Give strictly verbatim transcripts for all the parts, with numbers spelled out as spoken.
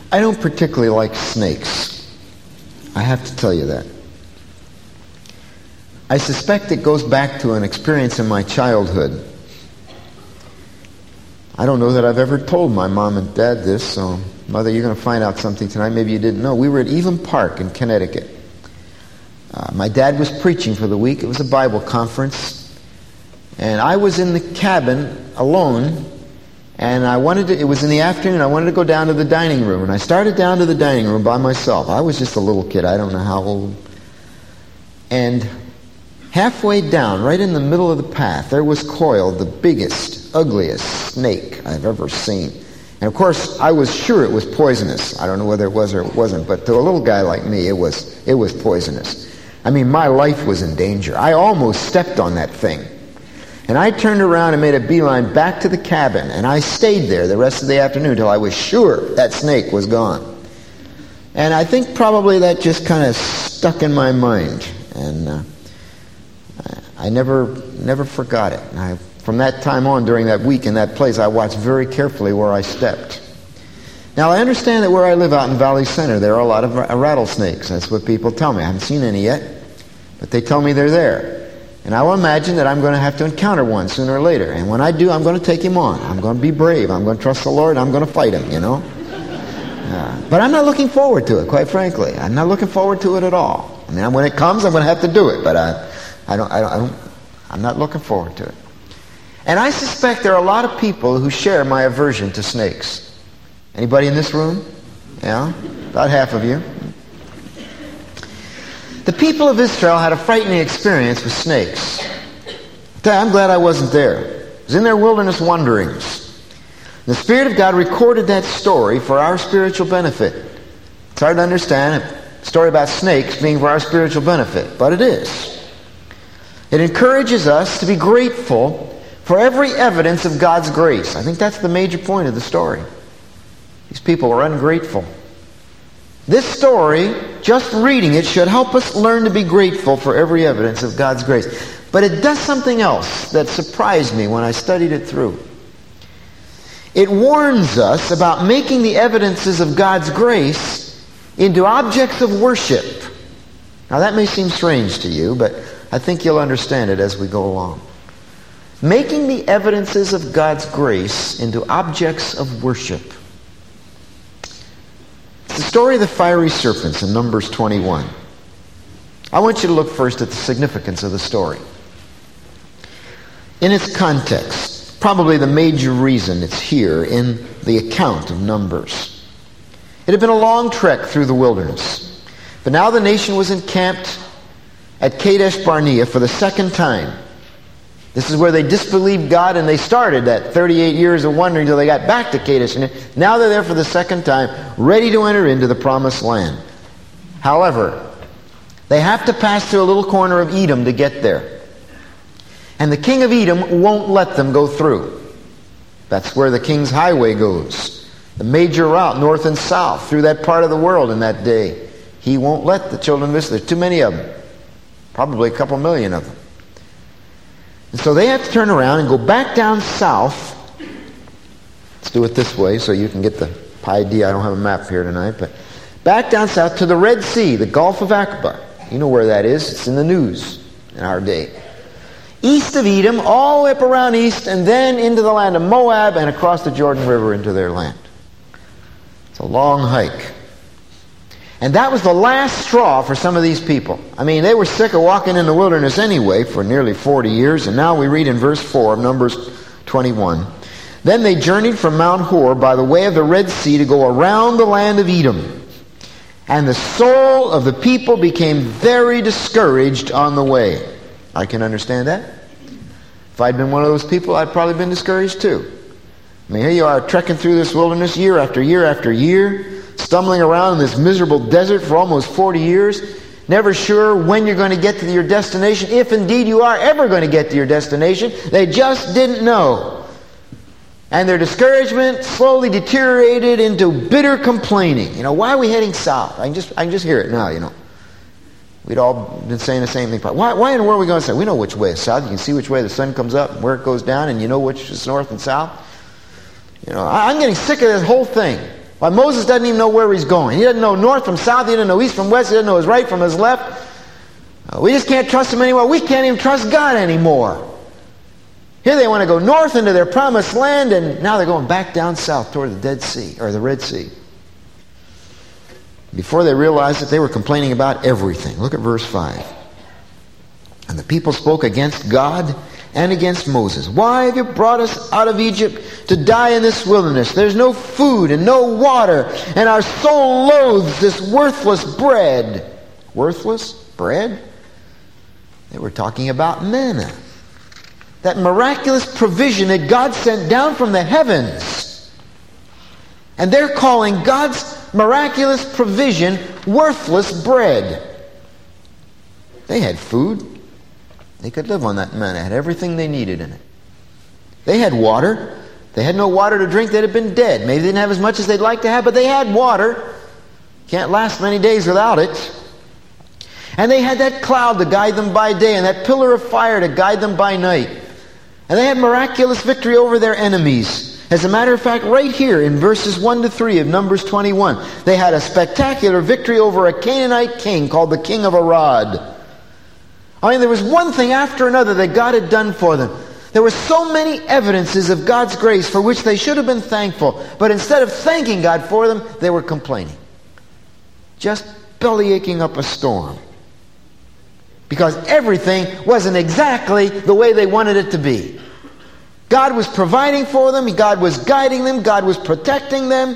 I don't particularly like snakes. I have to tell you that. I suspect it goes back to an experience in my childhood. I don't know that I've ever told my mom and dad this, so Mother, you're going to find out something tonight maybe you didn't know. We were at Evan Park in Connecticut. Uh, my dad was preaching for the week. It was a Bible conference. And I was in the cabin alone, and I wanted to, it was in the afternoon, I wanted to go down to the dining room. And I started down to the dining room by myself. I was just a little kid. I don't know how old. And halfway down, right in the middle of the path, there was coiled the biggest, ugliest snake I've ever seen. And of course, I was sure it was poisonous. I don't know whether it was or it wasn't, but to a little guy like me, it was it was poisonous. I mean, my life was in danger. I almost stepped on that thing. And I turned around and made a beeline back to the cabin, and I stayed there the rest of the afternoon until I was sure that snake was gone. And I think probably that just kind of stuck in my mind. And uh, I never never forgot it. And I, from that time on, during that week in that place, I watched very carefully where I stepped. Now, I understand that where I live out in Valley Center, there are a lot of rattlesnakes. That's what people tell me. I haven't seen any yet, but they tell me they're there. And I will imagine that I'm going to have to encounter one sooner or later. And when I do, I'm going to take him on. I'm going to be brave. I'm going to trust the Lord. I'm going to fight him, you know. Uh, but I'm not looking forward to it, quite frankly. I'm not looking forward to it at all. I mean, when it comes, I'm going to have to do it. But I, I don't, I don't, I don't, I'm not looking forward to it. And I suspect there are a lot of people who share my aversion to snakes. Anybody in this room? Yeah? About half of you. The people of Israel had a frightening experience with snakes. I'm glad I wasn't there. I was in their wilderness wanderings. The Spirit of God recorded that story for our spiritual benefit. It's hard to understand a story about snakes being for our spiritual benefit, but it is. It encourages us to be grateful for every evidence of God's grace. I think that's the major point of the story. These people are ungrateful. This story, just reading it, should help us learn to be grateful for every evidence of God's grace. But it does something else that surprised me when I studied it through. It warns us about making the evidences of God's grace into objects of worship. Now that may seem strange to you, but I think you'll understand it as we go along. Making the evidences of God's grace into objects of worship. It's the story of the fiery serpents in Numbers twenty-one. I want you to look first at the significance of the story. In its context, probably the major reason it's here in the account of Numbers. It had been a long trek through the wilderness, but now the nation was encamped at Kadesh Barnea for the second time. This is where they disbelieved God, and they started that thirty-eight years of wandering until they got back to Kadesh. And now they're there for the second time, ready to enter into the promised land. However, they have to pass through a little corner of Edom to get there. And the king of Edom won't let them go through. That's where the king's highway goes. The major route, north and south, through that part of the world in that day. He won't let the children of Israel. There's too many of them. Probably a couple million of them. And so they have to turn around and go back down south. Let's do it this way so you can get the idea. I don't have a map here tonight, but back down south to the Red Sea, the Gulf of Aqaba. You know where that is. It's in the news in our day. East of Edom, all the way up around east, and then into the land of Moab and across the Jordan River into their land. It's a long hike. And that was the last straw for some of these people. I mean, they were sick of walking in the wilderness anyway for nearly forty years. And now we read in verse four of Numbers twenty-one. Then they journeyed from Mount Hor by the way of the Red Sea to go around the land of Edom. And the soul of the people became very discouraged on the way. I can understand that. If I'd been one of those people, I'd probably been discouraged too. I mean, here you are trekking through this wilderness year after year after year, stumbling around in this miserable desert for almost forty years, never sure when you're going to get to your destination, if indeed you are ever going to get to your destination. They just didn't know. And their discouragement slowly deteriorated into bitter complaining. You know, why are we heading south? I can just, I can just hear it now, you know. We'd all been saying the same thing. Why, why in the world are we going to say? We know which way is south. You can see which way the sun comes up and where it goes down, and you know which is north and south. You know, I'm getting sick of this whole thing. Why, Moses doesn't even know where he's going. He doesn't know north from south. He doesn't know east from west. He doesn't know his right from his left. Uh, we just can't trust him anymore. We can't even trust God anymore. Here they want to go north into their promised land, and now they're going back down south toward the Dead Sea, or the Red Sea. Before they realized it, they were complaining about everything. Look at verse five. And the people spoke against God and against Moses. Why have you brought us out of Egypt to die in this wilderness? There's no food and no water, and our soul loathes this worthless bread. Worthless bread? They were talking about manna. That miraculous provision that God sent down from the heavens. And they're calling God's miraculous provision worthless bread. They had food. They could live on that manna. It had everything they needed in it. They had water. They had no water to drink. They'd have been dead. Maybe they didn't have as much as they'd like to have, but they had water. Can't last many days without it. And they had that cloud to guide them by day and that pillar of fire to guide them by night. And they had miraculous victory over their enemies. As a matter of fact, right here in verses one to three of Numbers twenty-one, they had a spectacular victory over a Canaanite king called the king of Arad. I mean, there was one thing after another that God had done for them. There were so many evidences of God's grace for which they should have been thankful. But instead of thanking God for them, they were complaining. Just bellyaching up a storm. Because everything wasn't exactly the way they wanted it to be. God was providing for them. God was guiding them. God was protecting them.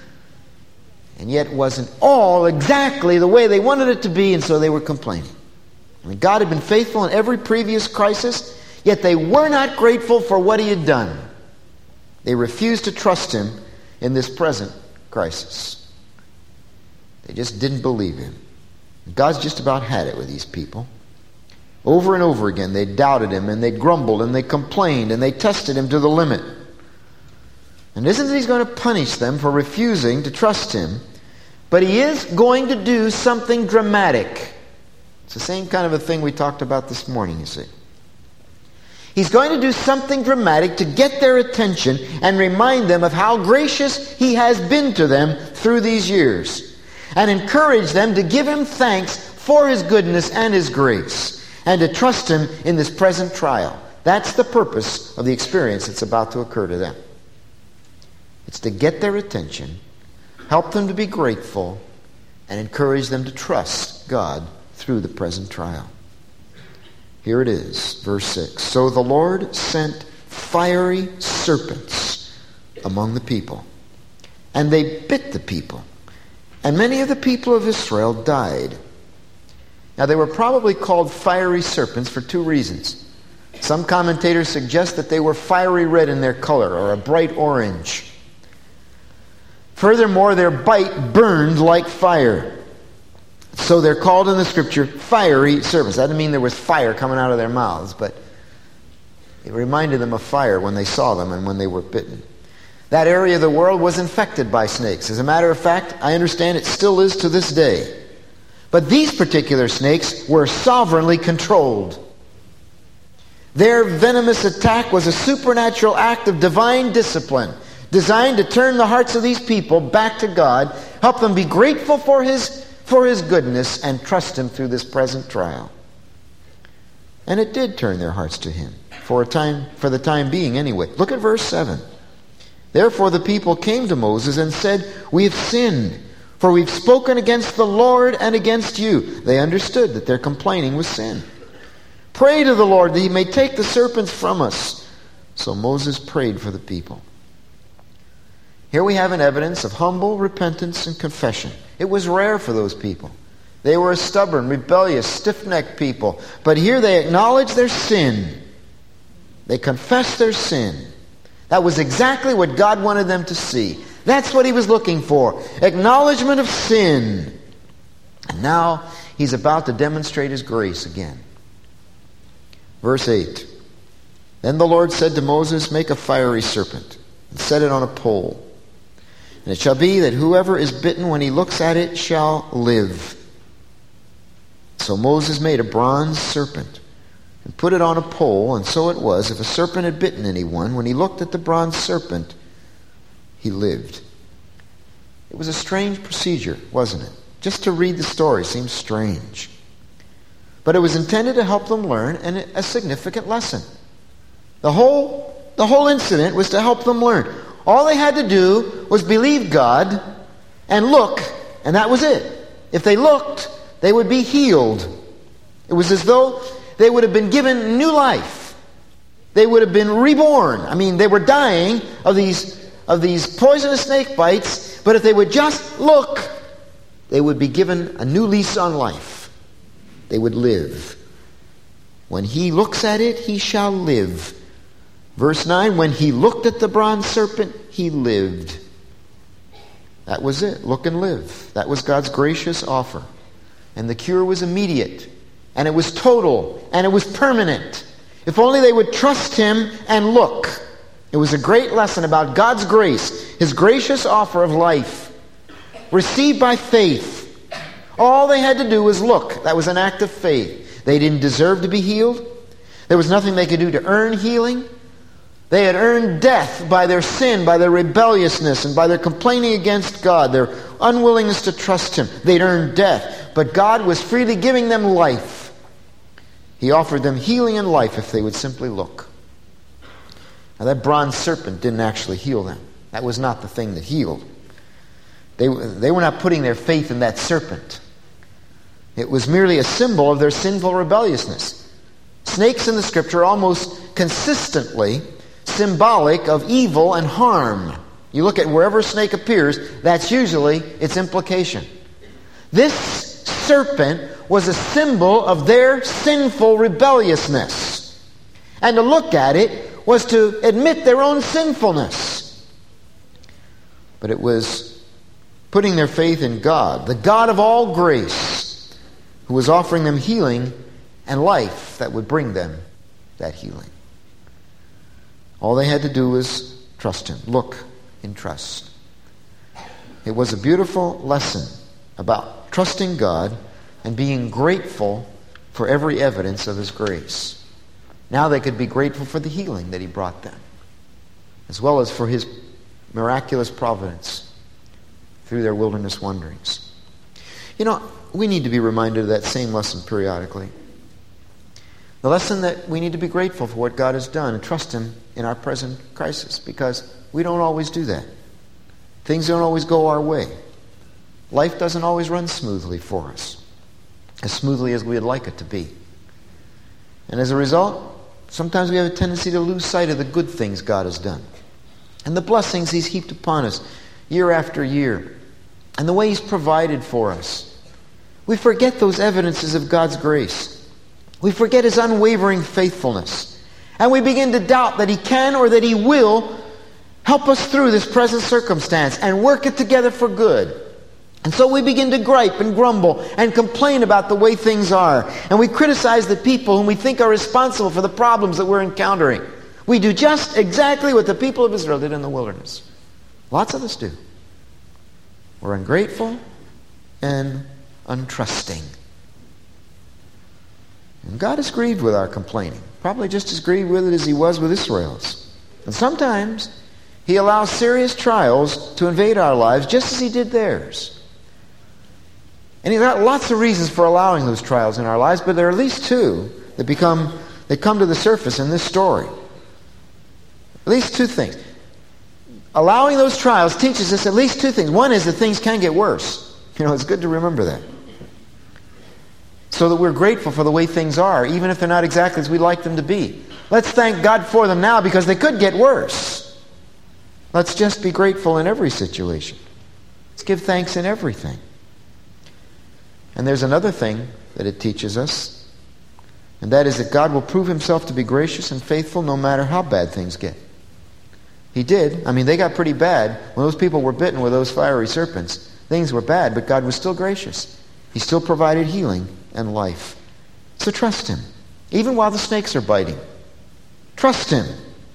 And yet it wasn't all exactly the way they wanted it to be, and so they were complaining. I mean, God had been faithful in every previous crisis, yet they were not grateful for what He had done. They refused to trust Him in this present crisis. They just didn't believe Him. God's just about had it with these people. Over and over again, they doubted Him, and they grumbled, and they complained, and they tested Him to the limit. And it isn't that He's going to punish them for refusing to trust Him, but He is going to do something dramatic. It's the same kind of a thing we talked about this morning, you see. He's going to do something dramatic to get their attention and remind them of how gracious He has been to them through these years, and encourage them to give Him thanks for His goodness and His grace, and to trust Him in this present trial. That's the purpose of the experience that's about to occur to them. It's to get their attention, help them to be grateful, and encourage them to trust God through the present trial. Here it is, verse six. So the Lord sent fiery serpents among the people, and they bit the people, and many of the people of Israel died. Now, they were probably called fiery serpents for two reasons. Some commentators suggest that they were fiery red in their color, or a bright orange. Furthermore, their bite burned like fire. So they're called in the Scripture fiery serpents. That doesn't mean there was fire coming out of their mouths, but it reminded them of fire when they saw them and when they were bitten. That area of the world was infected by snakes. As a matter of fact, I understand it still is to this day. But these particular snakes were sovereignly controlled. Their venomous attack was a supernatural act of divine discipline, designed to turn the hearts of these people back to God, help them be grateful for His, for His goodness, and trust Him through this present trial. And it did turn their hearts to Him, for a time, for the time being anyway. Look at verse seven. Therefore the people came to Moses and said, "We have sinned, for we've spoken against the Lord and against you." They understood that their complaining was sin. "Pray to the Lord that He may take the serpents from us." So Moses prayed for the people. Here we have an evidence of humble repentance and confession. It was rare for those people. They were a stubborn, rebellious, stiff-necked people. But here they acknowledged their sin. They confessed their sin. That was exactly what God wanted them to see. That's what He was looking for. Acknowledgement of sin. And now He's about to demonstrate His grace again. Verse eight. Then the Lord said to Moses, "Make a fiery serpent and set it on a pole. And it shall be that whoever is bitten when he looks at it shall live." So Moses made a bronze serpent and put it on a pole, and so it was, if a serpent had bitten anyone, when he looked at the bronze serpent, he lived. It was a strange procedure, wasn't it? Just to read the story seems strange. But it was intended to help them learn an, a significant lesson. The whole, the whole incident was to help them learn. All they had to do was believe God and look, and that was it. If they looked, they would be healed. It was as though they would have been given new life. They would have been reborn. I mean, they were dying of these, of these poisonous snake bites, but if they would just look, they would be given a new lease on life. They would live. When he looks at it, he shall live. Verse nine, when he looked at the bronze serpent, he lived. That was it. Look and live. That was God's gracious offer. And the cure was immediate. And it was total. And it was permanent. If only they would trust him and look. It was a great lesson about God's grace, his gracious offer of life, received by faith. All they had to do was look. That was an act of faith. They didn't deserve to be healed. There was nothing they could do to earn healing. They had earned death by their sin, by their rebelliousness, and by their complaining against God, their unwillingness to trust him. They'd earned death. But God was freely giving them life. He offered them healing and life if they would simply look. Now that bronze serpent didn't actually heal them. That was not the thing that healed. They, they were not putting their faith in that serpent. It was merely a symbol of their sinful rebelliousness. Snakes in the Scripture are almost consistently symbolic of evil and harm. You look at wherever a snake appears, that's usually its implication. This serpent was a symbol of their sinful rebelliousness. And to look at it was to admit their own sinfulness. But it was putting their faith in God, the God of all grace, who was offering them healing and life that would bring them that healing. All they had to do was trust him. Look in trust. It was a beautiful lesson about trusting God and being grateful for every evidence of his grace. Now they could be grateful for the healing that he brought them, as well as for his miraculous providence through their wilderness wanderings. You know, we need to be reminded of that same lesson periodically. The lesson that we need to be grateful for what God has done and trust him in our present crisis, because we don't always do that. Things don't always go our way. Life doesn't always run smoothly for us, as smoothly as we'd like it to be. And as a result, sometimes we have a tendency to lose sight of the good things God has done and the blessings he's heaped upon us year after year and the way he's provided for us. We forget those evidences of God's grace. We forget his unwavering faithfulness. And we begin to doubt that he can or that he will help us through this present circumstance and work it together for good. And so we begin to gripe and grumble and complain about the way things are. And we criticize the people whom we think are responsible for the problems that we're encountering. We do just exactly what the people of Israel did in the wilderness. Lots of us do. We're ungrateful and untrusting. And God is grieved with our complaining. Probably just as grieved with it as he was with Israel's. And sometimes he allows serious trials to invade our lives just as he did theirs. And he's got lots of reasons for allowing those trials in our lives, but there are at least two that become that come to the surface in this story. At least two things. Allowing those trials teaches us at least two things. One is that things can get worse. You know, it's good to remember that. So that we're grateful for the way things are, even if they're not exactly as we'd like them to be. Let's thank God for them now because they could get worse. Let's just be grateful in every situation. Let's give thanks in everything. And there's another thing that it teaches us, and that is that God will prove himself to be gracious and faithful no matter how bad things get. He did. I mean, they got pretty bad. When those people were bitten with those fiery serpents, things were bad, but God was still gracious. He still provided healing and life. So trust him, even while the snakes are biting. Trust him.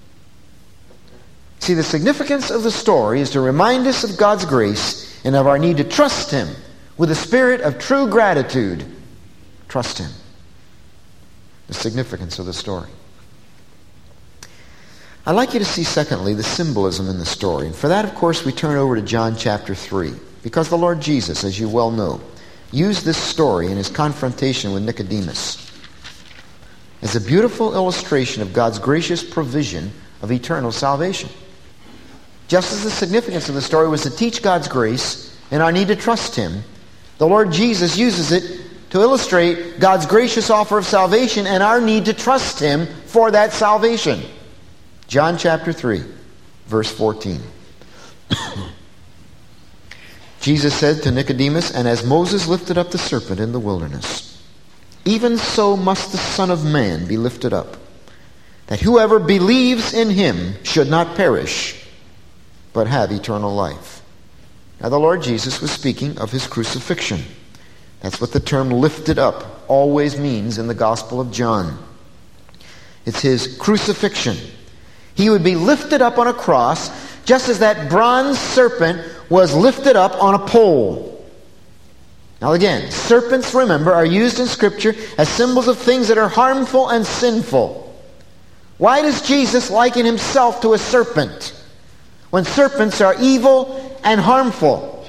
See, the significance of the story is to remind us of God's grace and of our need to trust him with a spirit of true gratitude. Trust him. The significance of the story. I'd like you to see, secondly, the symbolism in the story. And for that, of course, we turn over to John chapter three. Because the Lord Jesus, as you well know, used this story in his confrontation with Nicodemus as a beautiful illustration of God's gracious provision of eternal salvation. Just as the significance of the story was to teach God's grace and our need to trust him, the Lord Jesus uses it to illustrate God's gracious offer of salvation and our need to trust him for that salvation. John chapter three, verse fourteen. Jesus said to Nicodemus, "And as Moses lifted up the serpent in the wilderness, even so must the Son of Man be lifted up, that whoever believes in him should not perish, but have eternal life." Now the Lord Jesus was speaking of his crucifixion. That's what the term "lifted up" always means in the Gospel of John. It's his crucifixion. He would be lifted up on a cross, just as that bronze serpent was lifted up on a pole. Now again, serpents, remember, are used in Scripture as symbols of things that are harmful and sinful. Why does Jesus liken himself to a serpent when serpents are evil and harmful?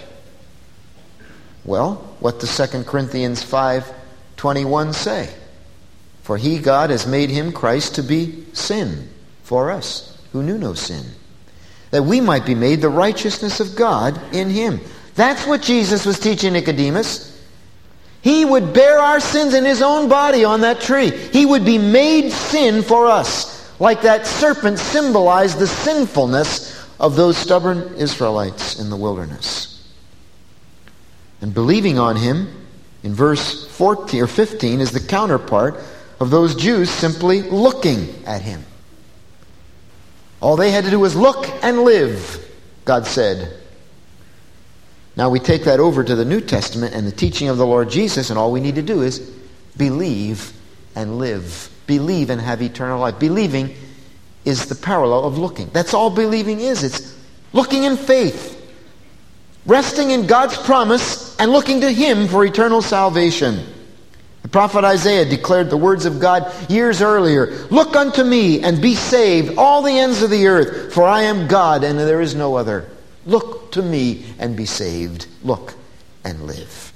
Well, what does Second Corinthians five twenty-one say? "For he, God, has made him, Christ, to be sin for us, who knew no sin, that we might be made the righteousness of God in him." That's what Jesus was teaching Nicodemus. He would bear our sins in his own body on that tree. He would be made sin for us, like that serpent symbolized the sinfulness of those stubborn Israelites in the wilderness. And believing on him, in verse fourteen or fifteen, is the counterpart of those Jews simply looking at him. All they had to do was look and live, God said. Now we take that over to the New Testament and the teaching of the Lord Jesus, and all we need to do is believe and live. Believe and have eternal life. Believing is the parallel of looking. That's all believing is. It's looking in faith, resting in God's promise, and looking to him for eternal salvation. The prophet Isaiah declared the words of God years earlier, "Look unto me and be saved, all the ends of the earth, for I am God and there is no other. Look to me and be saved. Look and live."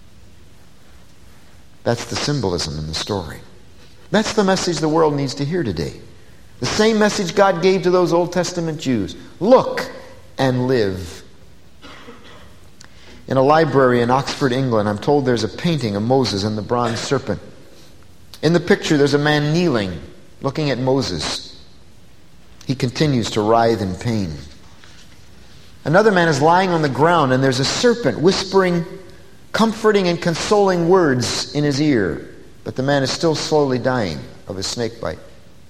That's the symbolism in the story. That's the message the world needs to hear today. The same message God gave to those Old Testament Jews. Look and live. In a library in Oxford, England, I'm told there's a painting of Moses and the bronze serpent. In the picture, there's a man kneeling, looking at Moses. He continues to writhe in pain. Another man is lying on the ground, and there's a serpent whispering comforting and consoling words in his ear. But the man is still slowly dying of a snake bite.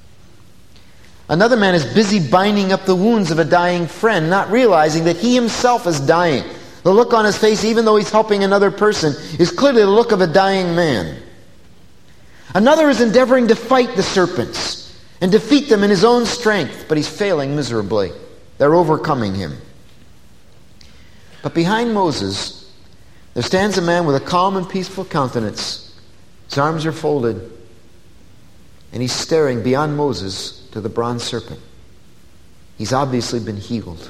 Another man is busy binding up the wounds of a dying friend, not realizing that he himself is dying. The look on his face, even though he's helping another person, is clearly the look of a dying man. Another is endeavoring to fight the serpents and defeat them in his own strength, but he's failing miserably. They're overcoming him. But behind Moses, there stands a man with a calm and peaceful countenance. His arms are folded, and he's staring beyond Moses to the bronze serpent. He's obviously been healed.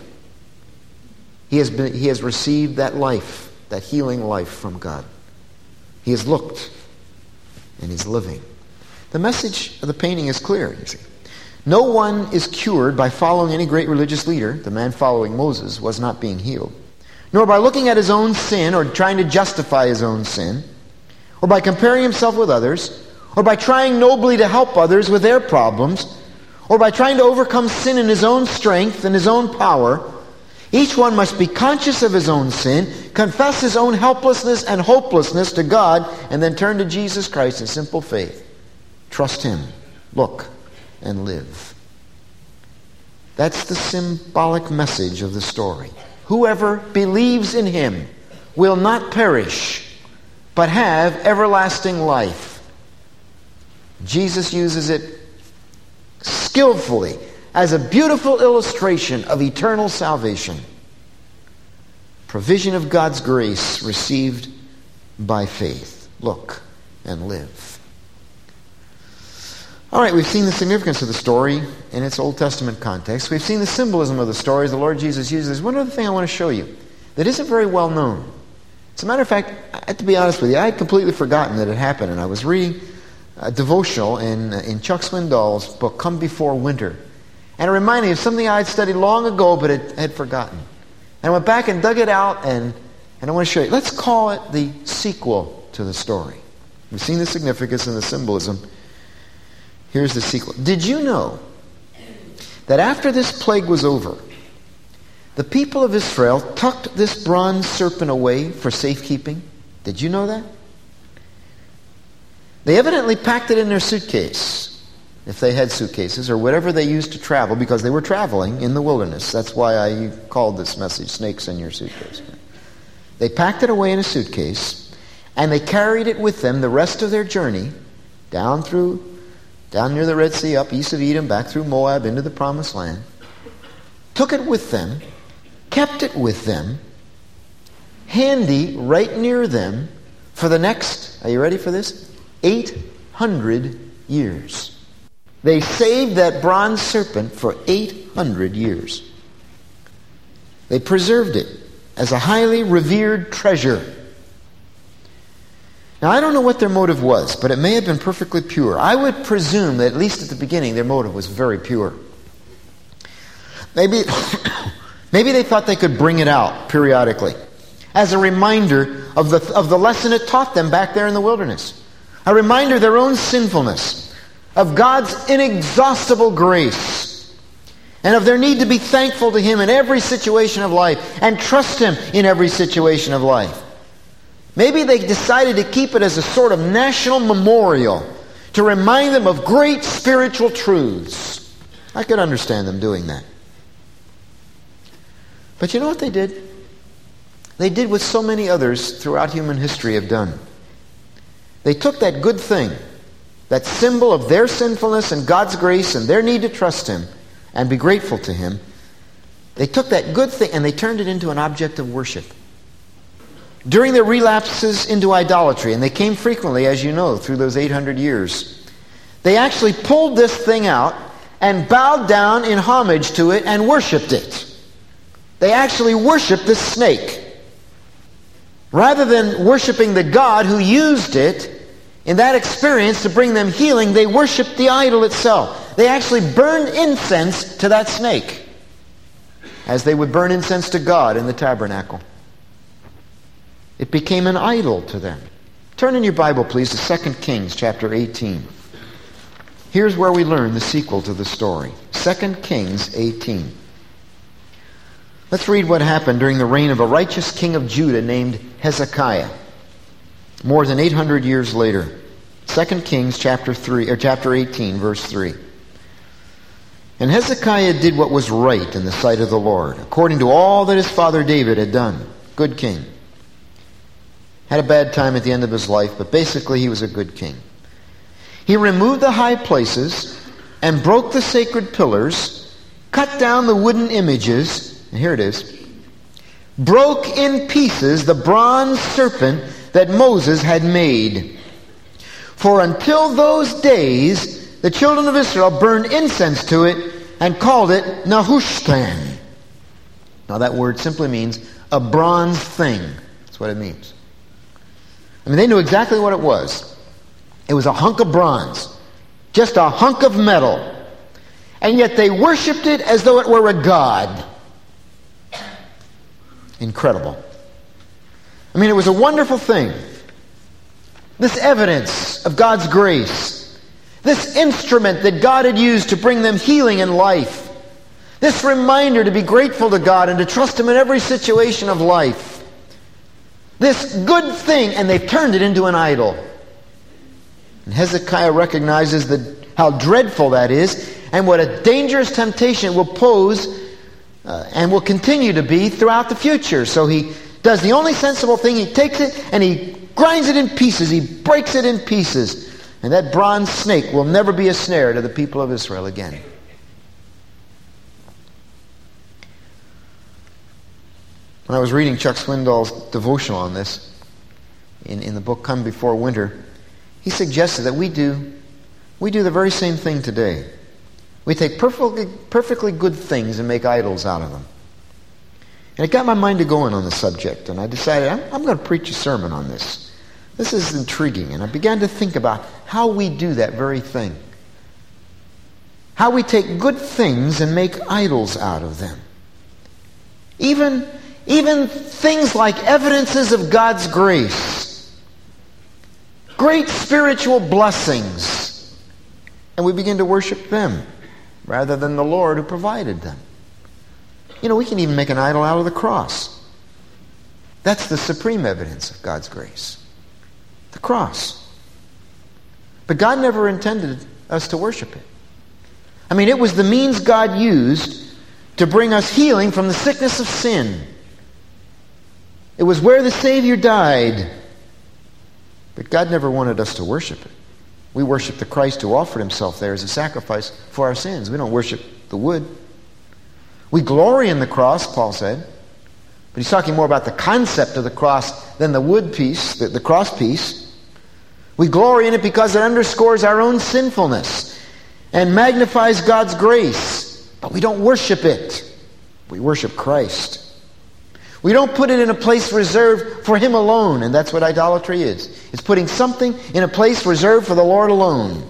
He has been, he has received that life, that healing life from God. He has looked, and he's living. The message of the painting is clear, you see. No one is cured by following any great religious leader. The man following Moses was not being healed. Nor by looking at his own sin or trying to justify his own sin, or by comparing himself with others, or by trying nobly to help others with their problems, or by trying to overcome sin in his own strength and his own power. Each one must be conscious of his own sin, confess his own helplessness and hopelessness to God, and then turn to Jesus Christ in simple faith. Trust him, look, and live. That's the symbolic message of the story. Whoever believes in him will not perish, but have everlasting life. Jesus uses it skillfully as a beautiful illustration of eternal salvation. Provision of God's grace received by faith. Look and live. All right, we've seen the significance of the story in its Old Testament context. We've seen the symbolism of the stories the Lord Jesus uses. There's one other thing I want to show you that isn't very well known. As a matter of fact, I have to be honest with you, I had completely forgotten that it happened, and I was reading a devotional in, in Chuck Swindoll's book, Come Before Winter. And it reminded me of something I had studied long ago, but had, had forgotten. And I went back and dug it out, and, and I want to show you. Let's call it the sequel to the story. We've seen the significance and the symbolism. Here's the sequel. Did you know that after this plague was over, the people of Israel tucked this bronze serpent away for safekeeping? Did you know that? They evidently packed it in their suitcase, if they had suitcases, or whatever they used to travel, because they were traveling in the wilderness. That's why I called this message, Snakes in Your Suitcase. They packed it away in a suitcase, and they carried it with them the rest of their journey, down through, down near the Red Sea, up east of Edom, back through Moab, into the Promised Land. Took it with them, kept it with them, handy right near them, for the next, are you ready for this? eight hundred years. They saved that bronze serpent for eight hundred years. They preserved it as a highly revered treasure. Now, I don't know what their motive was, but it may have been perfectly pure. I would presume that at least at the beginning, their motive was very pure. Maybe, maybe they thought they could bring it out periodically as a reminder of the, of the lesson it taught them back there in the wilderness. A reminder of their own sinfulness, of God's inexhaustible grace, and of their need to be thankful to Him in every situation of life and trust Him in every situation of life. Maybe they decided to keep it as a sort of national memorial to remind them of great spiritual truths. I could understand them doing that. But you know what they did? They did what so many others throughout human history have done. They took that good thing, that symbol of their sinfulness and God's grace and their need to trust Him and be grateful to Him. They took that good thing and they turned it into an object of worship. During their relapses into idolatry, and they came frequently, as you know, through those eight hundred years, they actually pulled this thing out and bowed down in homage to it and worshipped it. They actually worshipped the snake. Rather than worshiping the God who used it in that experience to bring them healing, they worshipped the idol itself. They actually burned incense to that snake, as they would burn incense to God in the tabernacle. It became an idol to them. Turn in your Bible, please, to Second Kings chapter eighteen. Here's where we learn the sequel to the story. Second Kings eighteen. Let's read what happened during the reign of a righteous king of Judah named Hezekiah, more than eight hundred years later. Second Kings chapter three, or chapter eighteen, verse three. And Hezekiah did what was right in the sight of the Lord, according to all that his father David had done. Good king. Had a bad time at the end of his life, but basically he was a good king. He removed the high places and broke the sacred pillars, cut down the wooden images, and here it is, broke in pieces the bronze serpent that Moses had made. For until those days, the children of Israel burned incense to it and called it Nehushtan. Now that word simply means a bronze thing. That's what it means. I mean, they knew exactly what it was. It was a hunk of bronze. Just a hunk of metal. And yet they worshipped it as though it were a god. Incredible. I mean, it was a wonderful thing. This evidence of God's grace. This instrument that God had used to bring them healing and life. This reminder to be grateful to God and to trust Him in every situation of life. This good thing, and they've turned it into an idol. And Hezekiah recognizes that how dreadful that is and what a dangerous temptation it will pose uh, and will continue to be throughout the future. So he does the only sensible thing. He takes it and he grinds it in pieces. He breaks it in pieces. And that bronze snake will never be a snare to the people of Israel again. When I was reading Chuck Swindoll's devotional on this, in, in the book Come Before Winter, he suggested that we do We do the very same thing today. We take perfectly, perfectly good things and make idols out of them. And it got my mind to going on the subject, and I decided I'm, I'm going to preach a sermon on this. This is intriguing, and I began to think about how we do that very thing. How we take good things and make idols out of them. Even, even things like evidences of God's grace. Great spiritual blessings. And we begin to worship them rather than the Lord who provided them. You know, we can even make an idol out of the cross. That's the supreme evidence of God's grace. The cross. But God never intended us to worship it. I mean, it was the means God used to bring us healing from the sickness of sin. It was where the Savior died. But God never wanted us to worship it. We worship the Christ who offered himself there as a sacrifice for our sins. We don't worship the wood. We glory in the cross, Paul said. But he's talking more about the concept of the cross than the wood piece, the, the cross piece. We glory in it because it underscores our own sinfulness and magnifies God's grace. But we don't worship it. We worship Christ. We don't put it in a place reserved for him alone, and that's what idolatry is. It's putting something in a place reserved for the Lord alone.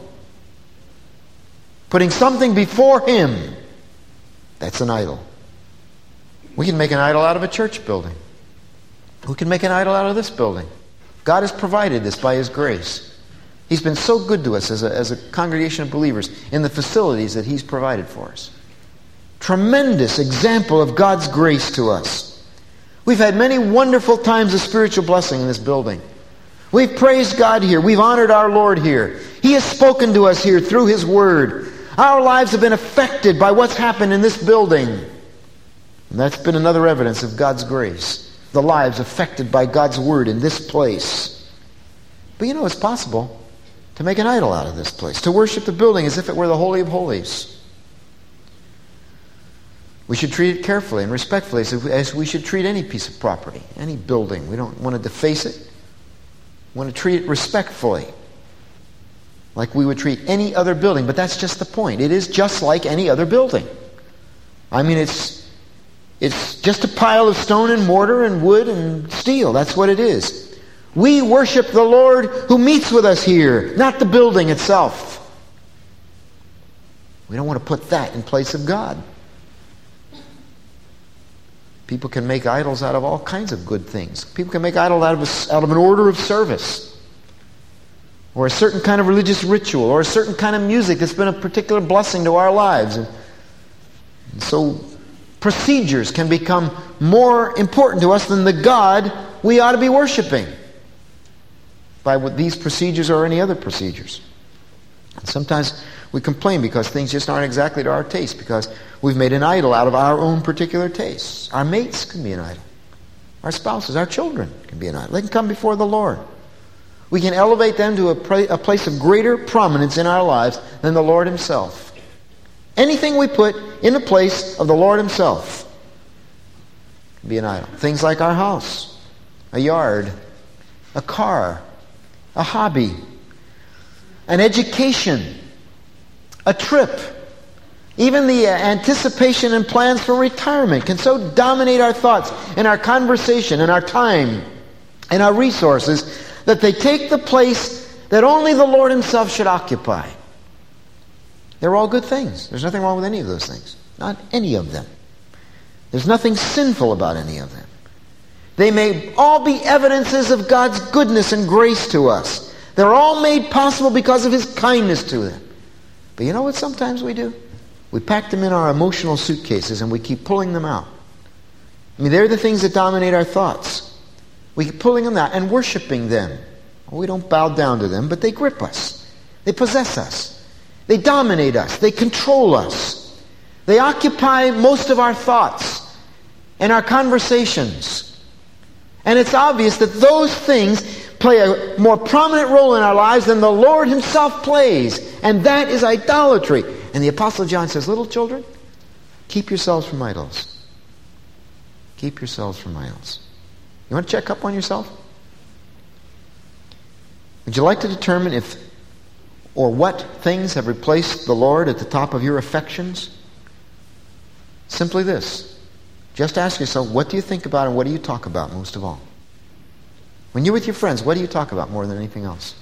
Putting something before him. That's an idol. We can make an idol out of a church building. We can make an idol out of this building. God has provided this by his grace. He's been so good to us as a, as a congregation of believers in the facilities that he's provided for us. Tremendous example of God's grace to us. We've had many wonderful times of spiritual blessing in this building. We've praised God here. We've honored our Lord here. He has spoken to us here through his word. Our lives have been affected by what's happened in this building. And that's been another evidence of God's grace. The lives affected by God's word in this place. But you know, it's possible to make an idol out of this place. To worship the building as if it were the Holy of Holies. We should treat it carefully and respectfully as we should treat any piece of property, any building. We don't want to deface it. We want to treat it respectfully, like we would treat any other building. But that's just the point. It is just like any other building. I mean, it's, it's just a pile of stone and mortar and wood and steel. That's what it is. We worship the Lord who meets with us here, not the building itself. We don't want to put that in place of God. People can make idols out of all kinds of good things. People can make idols out of, a, out of an order of service, or a certain kind of religious ritual, or a certain kind of music that's been a particular blessing to our lives. And, and so procedures can become more important to us than the God we ought to be worshiping by what these procedures or any other procedures. And sometimes we complain because things just aren't exactly to our taste, because we've made an idol out of our own particular tastes. Our mates can be an idol. Our spouses, our children can be an idol. They can come before the Lord. We can elevate them to a, pra- a place of greater prominence in our lives than the Lord himself. Anything we put in the place of the Lord himself can be an idol. Things like our house, a yard, a car, a hobby, an education, a trip, even the anticipation and plans for retirement can so dominate our thoughts and our conversation and our time and our resources that they take the place that only the Lord himself should occupy. They're all good things. There's nothing wrong with any of those things. Not any of them. There's nothing sinful about any of them. They may all be evidences of God's goodness and grace to us. They're all made possible because of his kindness to them. But you know what sometimes we do? We pack them in our emotional suitcases and we keep pulling them out. I mean, they're the things that dominate our thoughts. We keep pulling them out and worshiping them. We don't bow down to them, but they grip us. They possess us. They dominate us. They control us. They occupy most of our thoughts and our conversations. And it's obvious that those things play a more prominent role in our lives than the Lord himself plays. And that is idolatry. And the Apostle John says, little children, keep yourselves from idols. Keep yourselves from idols. You want to check up on yourself? Would you like to determine if or what things have replaced the Lord at the top of your affections? Simply this. Just ask yourself, what do you think about and what do you talk about most of all? When you're with your friends, what do you talk about more than anything else?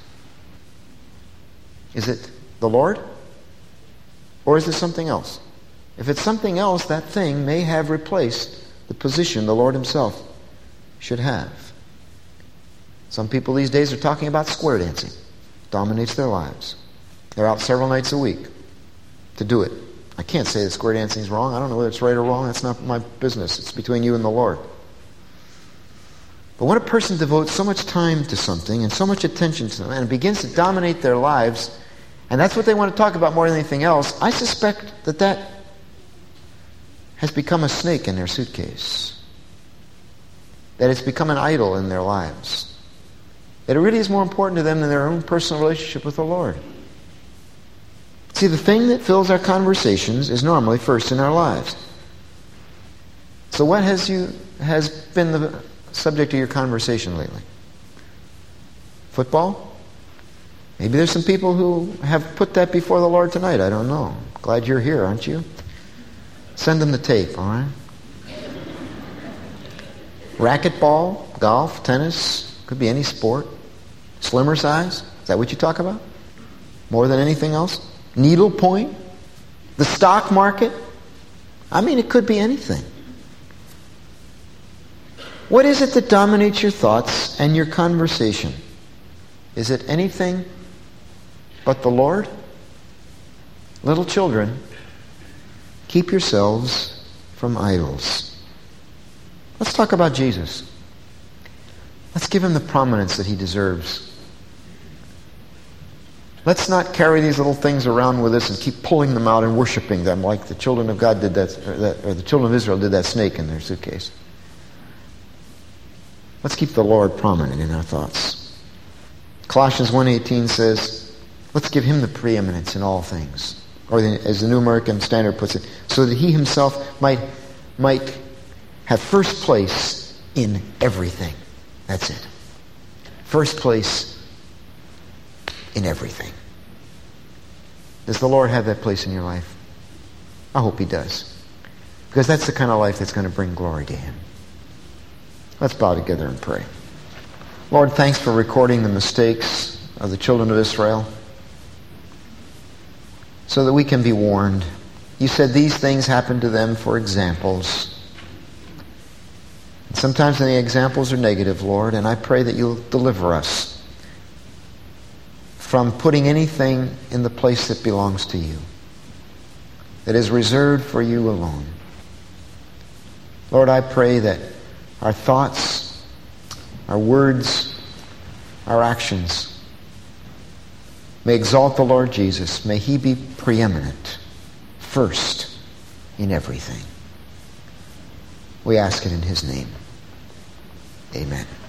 Is it the Lord? Or is it something else? If it's something else, that thing may have replaced the position the Lord himself should have. Some people these days are talking about square dancing. It dominates their lives. They're out several nights a week to do it. I can't say that square dancing is wrong. I don't know whether it's right or wrong. That's not my business. It's between you and the Lord. But when a person devotes so much time to something and so much attention to them and it begins to dominate their lives, and that's what they want to talk about more than anything else, I suspect that that has become a snake in their suitcase. That it's become an idol in their lives. That it really is more important to them than their own personal relationship with the Lord. See, the thing that fills our conversations is normally first in our lives. So what has you has been the subject of your conversation lately? Football? Maybe there's some people who have put that before the Lord tonight. I don't know. Glad you're here, aren't you? Send them the tape, all right? Racquetball, golf, tennis, could be any sport. Slimmer size, is that what you talk about? More than anything else? Needlepoint? The stock market? I mean, it could be anything. What is it that dominates your thoughts and your conversation? Is it anything but the Lord? Little children, keep yourselves from idols. Let's talk about Jesus. Let's give him the prominence that he deserves. Let's not carry these little things around with us and keep pulling them out and worshiping them like the children of God did that, or, that, or the children of Israel did that snake in their suitcase. Let's keep the Lord prominent in our thoughts. Colossians one eighteen says, let's give him the preeminence in all things. Or the, as the New American Standard puts it, so that he himself might, might have first place in everything. That's it. First place in everything. Does the Lord have that place in your life? I hope he does. Because that's the kind of life that's going to bring glory to him. Let's bow together and pray. Lord, thanks for recording the mistakes of the children of Israel so that we can be warned. You said these things happened to them for examples. And sometimes the examples are negative, Lord, and I pray that you'll deliver us from putting anything in the place that belongs to you, that is reserved for you alone. Lord, I pray that our thoughts, our words, our actions may exalt the Lord Jesus. May he be preeminent, first in everything. We ask it in his name. Amen.